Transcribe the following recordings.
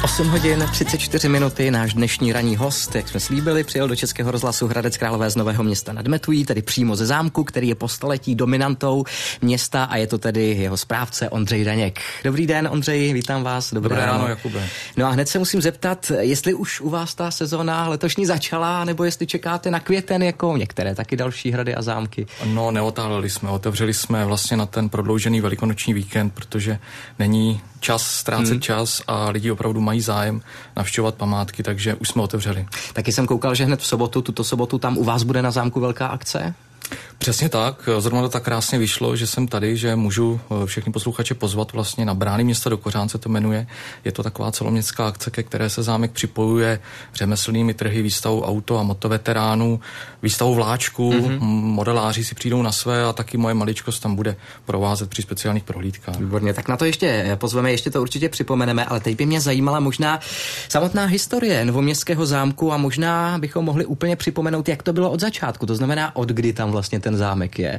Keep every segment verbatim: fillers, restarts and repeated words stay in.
osm hodin třicet čtyři minuty, náš dnešní ranní host, jak jsme slíbili, přijel do Českého rozhlasu Hradec Králové z Nového Města nad Metují, tedy přímo ze zámku, který je po staletí dominantou města a je to tedy jeho správce Ondřej Daněk. Dobrý den, Ondřej, vítám vás. Dobré, Dobré ráno, Jakube. No a hned se musím zeptat, jestli už u vás ta sezóna letošní začala, nebo jestli čekáte na květen jako některé taky další hrady a zámky. No, neotáleli jsme, otevřeli jsme vlastně na ten prodloužený velikonoční víkend, protože není čas ztrácet hmm. čas a lidi opravdu mají zájem navštěvovat památky, takže už jsme otevřeli. Taky jsem koukal, že hned v sobotu, tuto sobotu tam u vás bude na zámku velká akce? Přesně tak, zrovna to tak krásně vyšlo, že jsem tady, že můžu všechny posluchače pozvat vlastně na Brány města do Kořán se to jmenuje. Je to taková celoměstská akce, ke které se zámek připojuje řemeslnými trhy, výstavou auto a motoveteránů, výstavou vláčků, mm-hmm. modeláři si přijdou na své a taky moje maličkost tam bude provázet při speciálních prohlídkách. Výborně, tak na to ještě pozveme, ještě to určitě připomeneme, ale teď by mě zajímala možná samotná historie Novoměstského zámku a možná bychom mohli úplně připomenout, jak to bylo od začátku, to znamená od kdy tam vlastně ten zámek je.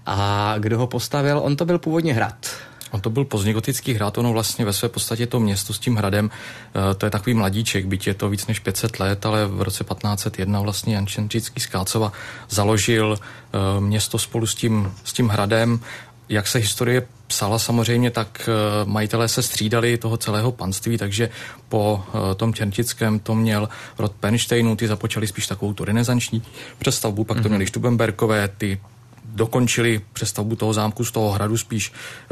A kdo ho postavil? On to byl původně hrad. On to byl pozdněgotický hrad, ono vlastně ve své podstatě to město s tím hradem, to je takový mladíček, byť je to víc než pět set let, ale v roce patnáct set jedna vlastně Jan Černčický z Kácova založil město spolu s tím, s tím hradem. Jak se historie psala samozřejmě, tak majitelé se střídali toho celého panství, takže po tom Černčickém to měl rod Pernštejnů, ty započali spíš takovou tu renesanční přestavbu, pak to měli Štubenberkové, ty dokončili přestavbu toho zámku z toho hradu spíš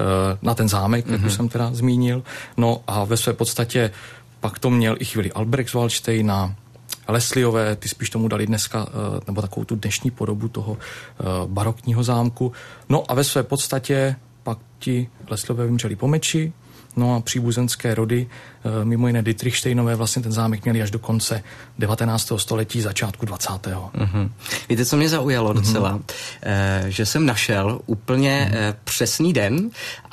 na ten zámek, jak už jsem teda zmínil. No a ve své podstatě pak to měl i chvíli Albrechtswaldštejn a Lesliové, ty spíš tomu dali dneska, nebo takovou tu dnešní podobu toho barokního zámku. No a ve své podstatě pak ti Lesliové vymřeli po meči, no a příbuzenské rody, mimo jiné Dietrichštejnové, vlastně ten zámek měli až do konce devatenáctého století, začátku dvacátého Mm-hmm. Víte, co mě zaujalo docela? Mm-hmm. E, že jsem našel úplně mm-hmm. e, přesný den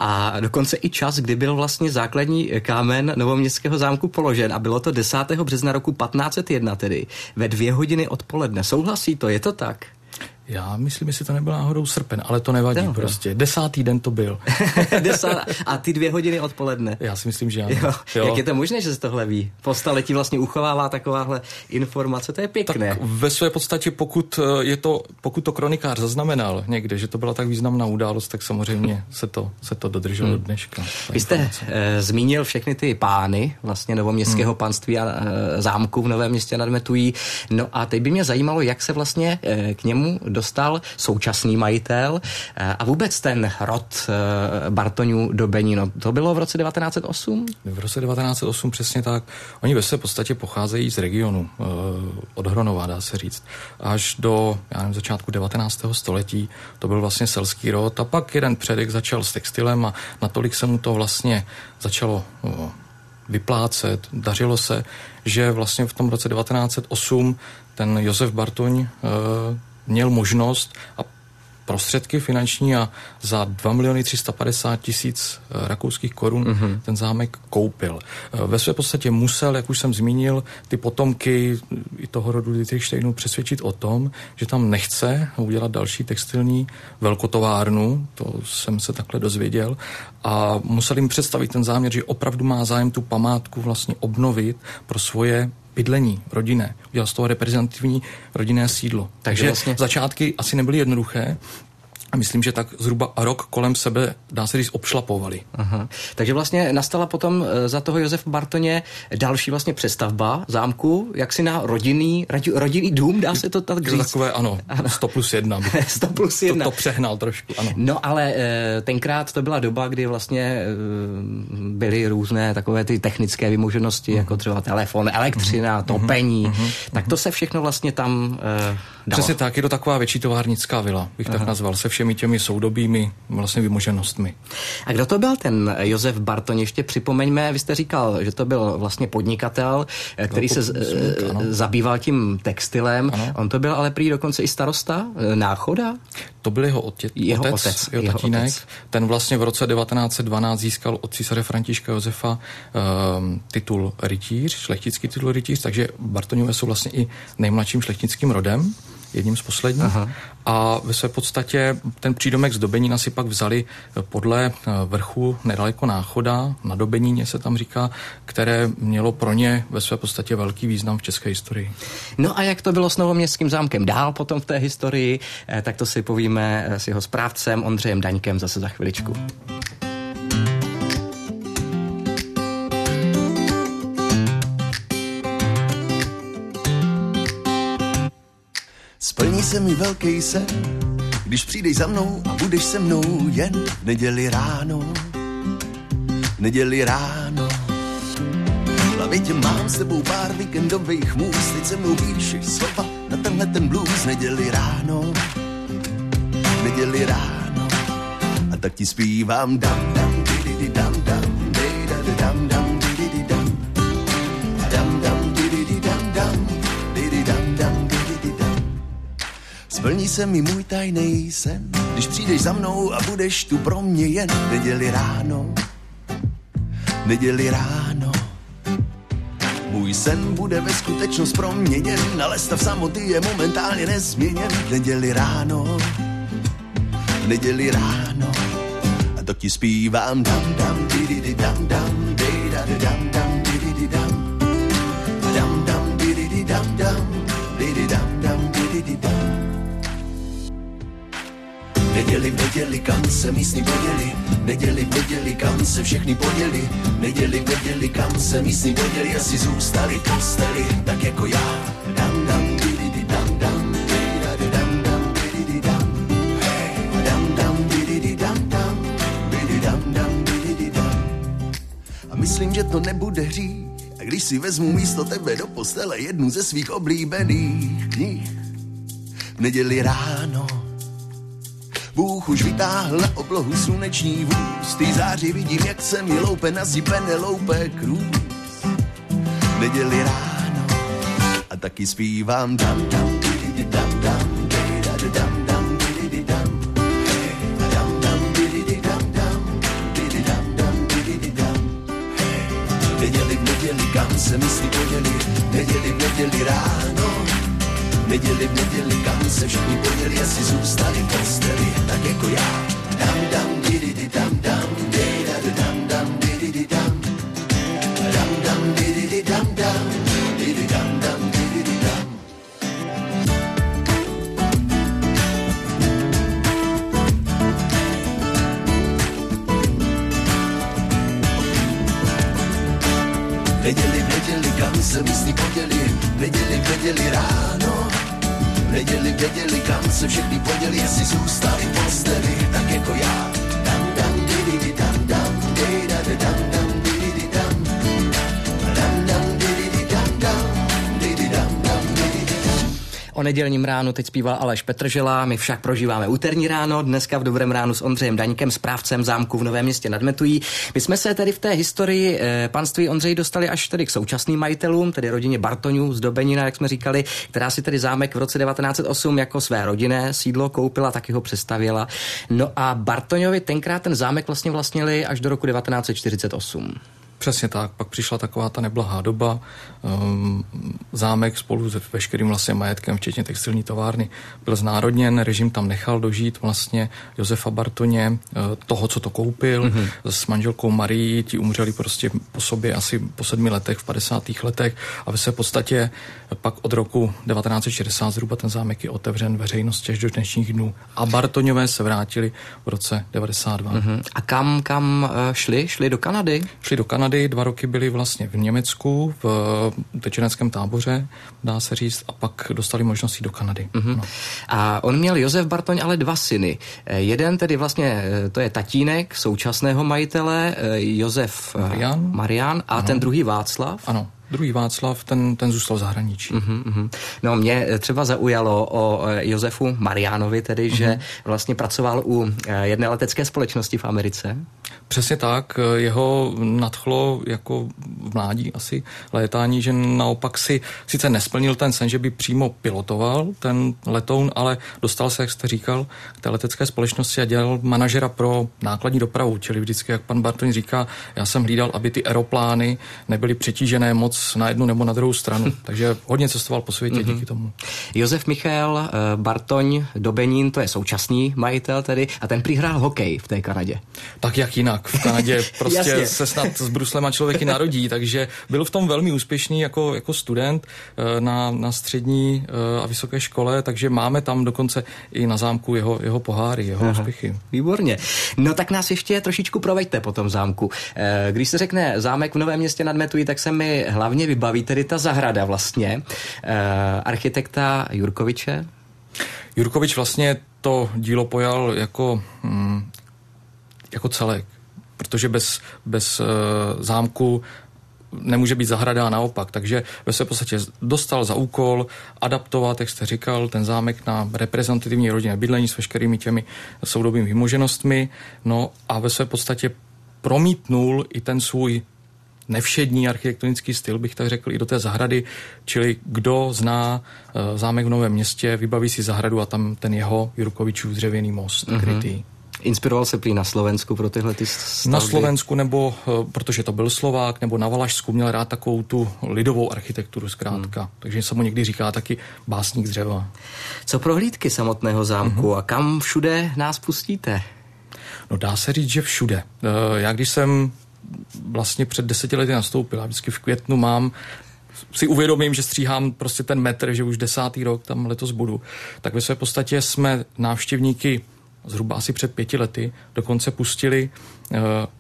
a dokonce i čas, kdy byl vlastně základní kámen Novoměstského zámku položen a bylo to desátého března roku patnáct set jedna tedy, ve dvě hodiny odpoledne. Souhlasí to? Je to tak? Já myslím, jestli to nebyl náhodou srpen, ale to nevadí no, prostě. Desátý den to byl. Desát, a ty dvě hodiny odpoledne. Já si myslím, že ano. Jo. Jo. Jak je to možné, že se tohle ví? Po staletí vlastně uchovává takováhle informace, to je pěkné. Tak ve své podstatě, pokud je to, pokud to kronikář zaznamenal někde, že to byla tak významná událost, tak samozřejmě se to, se to dodrželo hmm. do dneška. Vy jste e, zmínil všechny ty pány vlastně Novoměstského hmm. panství a e, zámku v Novém Městě nad Metují. No a teď by mě zajímalo, jak se vlastně e, k němu dostal současný majitel a vůbec ten rod Bartoňů do Benino. To bylo v roce devatenáct set osm? V roce devatenáct set osm přesně tak. Oni ve své podstatě pocházejí z regionu, od Hronova, dá se říct. Až do, já nevím, začátku devatenáctého století to byl vlastně selský rod a pak jeden předek začal s textilem a natolik se mu to vlastně začalo vyplácet, dařilo se, že vlastně v tom roce devatenáct set osm ten Josef Bartoň měl možnost a prostředky finanční a za dva miliony tři sta padesát tisíc rakouských korun mm-hmm. ten zámek koupil. Ve své podstatě musel, jak už jsem zmínil, ty potomky i toho rodu Dietrichštejnů přesvědčit o tom, že tam nechce udělat další textilní velkotovárnu, to jsem se takhle dozvěděl, a musel jim představit ten záměr, že opravdu má zájem tu památku vlastně obnovit pro svoje bydlení rodinné. Udělal z toho reprezentativní rodinné sídlo. Takže vlastně začátky asi nebyly jednoduché. A myslím, že tak zhruba rok kolem sebe, dá se říct, obšlapovali. Aha. Takže vlastně nastala potom za toho Josefa Bartoně další vlastně přestavba zámku, jaksi na rodinný, rodinný dům, dá se to tak říct? Takové, ano, ano. sto plus jedna. sto plus jedna. To, to přehnal trošku, ano. No ale tenkrát to byla doba, kdy vlastně byly různé takové ty technické vymoženosti, uh-huh. jako třeba telefon, elektřina, uh-huh. topení. Uh-huh. Tak to se všechno vlastně tam dalo. Přesně tak, je to taková větší továrnická vila, bych Aha. tak nazval, se všemi těmi soudobými vlastně vymoženostmi. A kdo to byl ten Josef Bartoň? Ještě připomeňme, vy jste říkal, že to byl vlastně podnikatel, který no, se z, zabýval tím textilem. Ano. On to byl ale prý dokonce i starosta Náchoda? To byl jeho, otě, jeho otec, otec, jeho, jeho tatínek. Otec. Ten vlastně v roce devatenáct set dvanáct získal od císaře Františka Josefa um, titul rytíř, šlechtický titul rytíř, takže Bartoňové jsou vlastně i nejmladším šlechtickým rodem. jedním z posledních. Aha. A ve své podstatě ten přídomek Zdobenina si pak vzali podle vrchu nedaleko Náchoda, na Dobenině se tam říká, které mělo pro ně ve své podstatě velký význam v české historii. No a jak to bylo s Novoměstským zámkem dál potom v té historii, tak to si povíme s jeho správcem Ondřejem Daňkem zase za chviličku. Splní se mi velký sen, když přijdeš za mnou a budeš se mnou jen v neděli ráno. V neděli ráno. V hlavě tě mám s tebou pár víkendových můz, teď se mnou píšeš slova na tenhle ten blues. Neděli ráno, v neděli ráno. A tak ti zpívám dam dam di di di dam dam di da di dam dam di di di dam dam dam di di di dam dam di di dam dam di di di dam. Splní se mi můj tajnej sen, když přijdeš za mnou a budeš tu pro mě jen v neděli ráno. V neděli ráno. Můj sen bude ve skutečnost proměněn, ale stav samoty je momentálně nezměněn. V neděli ráno. V neděli ráno. A to ti zpívám dam dam di di di dam dam di da di dam dam di di di dam dam dam di di di dam dam di di dam dam di di di dam. Neděli, neděli, kam se místní poděli, neděli, neděli, kam se všechny poděli, neděli, neděli, kam se místní poděli, asi zůstali posteli, tak jako já. Dam, dam, di, di, di, dam, dam, di, da, di, dam, dam, di, di, di, dam. Hey. Dam, dam, di, di, di, dam, dam, di, di, dam, dam, di, di, di, dam. A myslím, že to nebude hřích, a když si vezmu místo tebe do postele jednu ze svých oblíbených knih. V neděli ráno Bůh už vytáhl na oblohu sluneční vůz, ty září vidím, jak se mi loupe na zdi Penelope Cruz. V neděli ráno a taky zpívám dam dam di di di dam dam di da di dam dam di di di dam hey dam dam di di di dam dam di di dam dam di di di dam hey. Neděli v neděli, kam se mysli poděli, neděli v neděli ráno. Neděli v neděli, kam se všichni poděli, asi zůstali posteli, tak jako já. Dam dam di di di dam dam di da di dam dam di di di dam dam dam di di di dam dam di di dam dam di di di dam. Neděli v neděli, kam se místní poděli, neděli v neděli ráno. Neděli, věděli, kam se všechny poděli, asi zůstali posteli, tak jako já. Dam, dam, di, di, di, dam, dam, di, da, di, dam, dam, di, di, di, dam. Dam, dam, di, di, di, dam, dam, di, di, dam, dam, di, di, di, dam. O nedělním ránu teď zpíval Aleš Petržela, my však prožíváme úterní ráno, dneska v Dobrém ránu s Ondřejem Daňkem, správcem zámku v Novém Městě nad Metují. My jsme se tedy v té historii eh, panství Ondřej dostali až tedy k současným majitelům, tedy rodině Bartoňů z Dobenina, jak jsme říkali, která si tedy zámek v roce devatenáct set osm jako své rodinné sídlo koupila, taky ho přestavěla. No a Bartoňovi tenkrát ten zámek vlastně vlastnili až do roku devatenáct set čtyřicet osm. Přesně tak, pak přišla taková ta neblahá doba, um, zámek spolu s veškerým vlastně majetkem, včetně textilní továrny, byl znárodněn, režim tam nechal dožít vlastně Josefa Bartoně, uh, toho, co to koupil, mm-hmm. s manželkou Marií, ti umřeli prostě po sobě asi po sedmi letech, v padesátých letech a ve své podstatě pak od roku devatenáct set šedesát zhruba ten zámek je otevřen veřejnosti až do dnešních dnů a Bartoňové se vrátili v roce devadesát dva. Mm-hmm. A kam, kam šli? Šli do Kanady? Šli do Kanady. Dva roky byli vlastně v Německu, v utečeneckém táboře, dá se říct, a pak dostali možnost jít do Kanady. Mm-hmm. No. A on měl Josef Bartoň ale dva syny. Jeden tedy vlastně, to je tatínek současného majitele, Josef Marian, Marian a ano. Ten druhý Václav. Ano. Druhý Václav, ten, ten zůstal v zahraničí. Uh-huh, uh-huh. No mě třeba zaujalo o Josefu Marianovi, tedy, uh-huh. že vlastně pracoval u jedné letecké společnosti v Americe. Přesně tak, jeho nadchlo jako v mládí asi létání, že naopak si sice nesplnil ten sen, že by přímo pilotoval ten letoun, ale dostal se, jak jste říkal, k té letecké společnosti a dělal manažera pro nákladní dopravu, čili vždycky, jak pan Bartoň říká, já jsem hlídal, aby ty aeroplány nebyly přetížené moc na jednu nebo na druhou stranu, takže hodně cestoval po světě mm-hmm. díky tomu. Josef Michal Bartoň Dobenín, to je současný majitel tedy, a ten přihrál hokej v té Kanadě. Tak jak jinak? V Kanadě prostě se snad s bruslema člověk i narodí, takže byl v tom velmi úspěšný jako, jako student na, na střední a vysoké škole, takže máme tam dokonce i na zámku jeho, jeho poháry, jeho Aha, úspěchy. Výborně. No tak nás ještě trošičku proveďte po tom zámku. Když se řekne zámek v Novém Městě nad Metují, tak se mi hlavně vybaví tedy ta zahrada vlastně. Architekta Jurkoviče. Jurkovič vlastně to dílo pojal jako, hm, jako celek. Protože bez, bez uh, zámku nemůže být zahrada a naopak. Takže ve své podstatě dostal za úkol adaptovat, jak jste říkal, ten zámek na reprezentativní rodinné bydlení s veškerými těmi soudobými vymoženostmi. No a ve své podstatě promítnul i ten svůj nevšední architektonický styl, bych tak řekl, i do té zahrady, čili kdo zná uh, zámek v Novém Městě, vybaví si zahradu a tam ten jeho Jurkovičův dřevěný most mm-hmm. krytý. Inspiroval se prý na Slovensku pro tyhle ty stavby? Na Slovensku, nebo protože to byl Slovák, nebo na Valašsku měl rád takovou tu lidovou architekturu zkrátka. Hmm. Takže se mu někdy říká taky básník z dřeva. Co prohlídky samotného zámku hmm. a kam všude nás pustíte? No dá se říct, že všude. Já když jsem vlastně před deseti lety nastoupil, a vždycky v květnu mám si uvědomím, že stříhám prostě ten metr, že už desátý rok tam letos budu, tak ve své podstatě jsme návštěvníky zhruba asi před pěti lety dokonce pustili uh,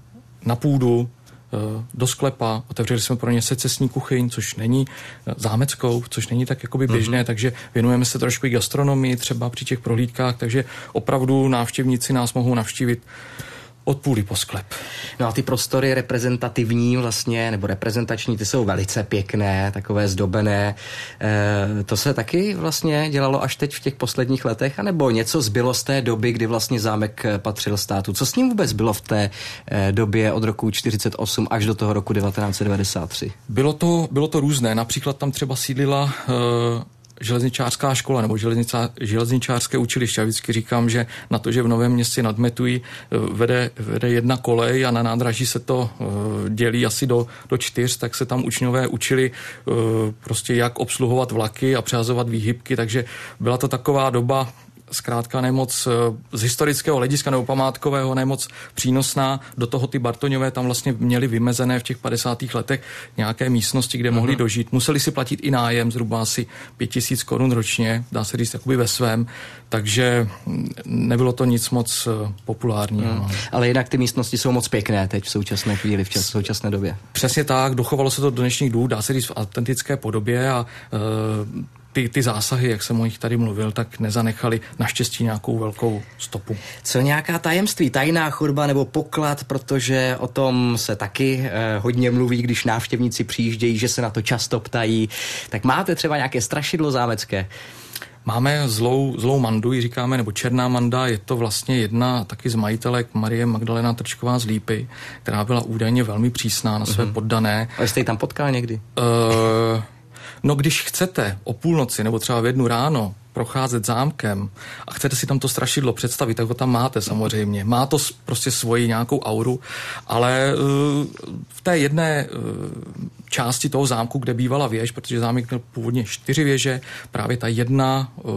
na půdu uh, do sklepa, otevřeli jsme pro ně secesní kuchyň, což není uh, zámeckou, což není tak jakoby běžné, mm-hmm. takže věnujeme se trošku i gastronomii třeba při těch prohlídkách, takže opravdu návštěvníci nás mohou navštívit od půly po sklep. No a ty prostory reprezentativní vlastně, nebo reprezentační, ty jsou velice pěkné, takové zdobené. E, to se taky vlastně dělalo až teď v těch posledních letech, anebo něco zbylo z té doby, kdy vlastně zámek patřil státu? Co s ním vůbec bylo v té e, době od roku čtyřicet osm až do toho roku devatenáct set devadesát tři? Bylo to, bylo to různé. Například tam třeba sídlila e, železničářská škola nebo železničářské učiliště. Já vždycky říkám, že na to, že v Novém Městě nad Metují vede, vede jedna kolej a na nádraží se to uh, dělí asi do, do čtyř, tak se tam učňové učili uh, prostě jak obsluhovat vlaky a přehazovat výhybky, takže byla to taková doba zkrátka nemoc z historického hlediska nebo památkového nemoc přínosná. Do toho ty Bartoňové tam vlastně měli vymezené v těch padesátých letech nějaké místnosti, kde mohli uh-huh. dožít. Museli si platit i nájem, zhruba asi pět tisíc korun ročně, dá se říct jakoby ve svém, takže nebylo to nic moc populárního. Uh-huh. Ale jinak ty místnosti jsou moc pěkné teď v současné chvíli, v čas, v současné době. Přesně tak, dochovalo se to do dnešních dnů, dá se říct v autentické podobě a uh, Ty, ty zásahy, jak jsem o nich tady mluvil, tak nezanechali naštěstí nějakou velkou stopu. Co nějaká tajemství, tajná chodba nebo poklad, protože o tom se taky eh, hodně mluví, když návštěvníci přijíždějí, že se na to často ptají. Tak máte třeba nějaké strašidlo zámecké? Máme zlou, zlou mandu, ji říkáme, nebo černá manda, je to vlastně jedna taky z majitelek Marie Magdalena Trčková z Lípy, která byla údajně velmi přísná na své mm-hmm. poddané. A jste ji tam potkal někdy? Uh, No když chcete o půlnoci nebo třeba v jednu ráno procházet zámkem a chcete si tam to strašidlo představit, tak ho tam máte samozřejmě. Má to prostě svoji nějakou auru, ale uh, v té jedné uh, části toho zámku, kde bývala věž, protože zámek měl původně čtyři věže, právě ta jedna uh,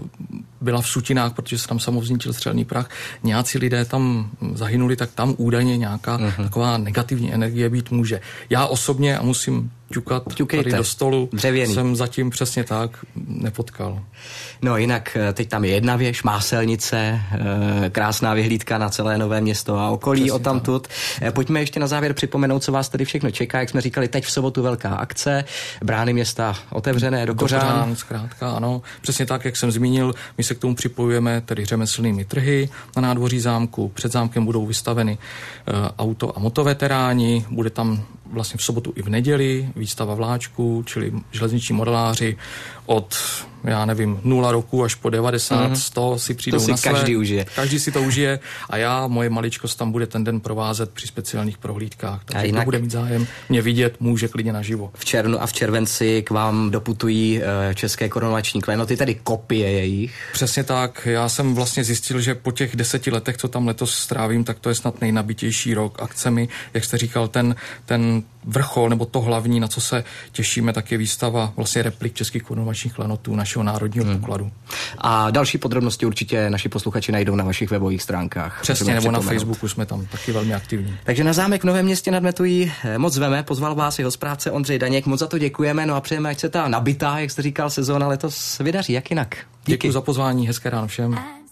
byla v sutinách, protože se tam samovznítil střelný prach. Nějací lidé tam zahynuli, tak tam údajně nějaká uh-huh. taková negativní energie být může. Já osobně, a musím ťukat Ťukejte. tady do stolu, Dřevěný. jsem zatím přesně tak nepotkal. No jinak teď tam je jedna věž, Máselnice, krásná vyhlídka na celé Nové Město a okolí přesně odtamtud. Tak. Pojďme ještě na závěr připomenout, co vás tady všechno čeká. Jak jsme říkali, teď v sobotu velká akce, brány města otevřené do kořán. Do kořán, zkrátka, ano. Přesně tak, jak jsem zmínil, my se k tomu připojujeme tedy řemeslnými trhy na nádvoří zámku. Před zámkem budou vystaveny uh, auto a motoveteráni, bude tam vlastně v sobotu i v neděli výstava vláčků, čili železniční modeláři od já nevím, nula roku až po devadesát, mm. sto si přijdou to si na své. každý užije. Každý si to užije a já, moje maličkost tam bude ten den provázet při speciálních prohlídkách. Takže jinak... kdo bude mít zájem mě vidět, může klidně naživo. V červnu a v červenci k vám doputují české korunovační klenoty, tedy kopie jejich. Přesně tak. Já jsem vlastně zjistil, že po těch deseti letech, co tam letos strávím, tak to je snad nejnabitější rok akcemi. Jak jste říkal, ten, ten vrchol nebo to hlavní, na co se těšíme, tak je výstava vlastně replik českých korunovačních klenotů našeho národního hmm. pokladu. A další podrobnosti určitě naši posluchači najdou na vašich webových stránkách. Přesně, nebo na Facebooku jsme tam taky velmi aktivní. Takže na zámek v Novém Městě nad Metují moc zveme, pozval vás jeho správce Ondřej Daněk, moc za to děkujeme, no a přejeme, ať se ta nabitá, jak jste říkal, sezóna letos vydaří, jak jinak. Díky. Děkuji za pozvání, hezké ráno všem.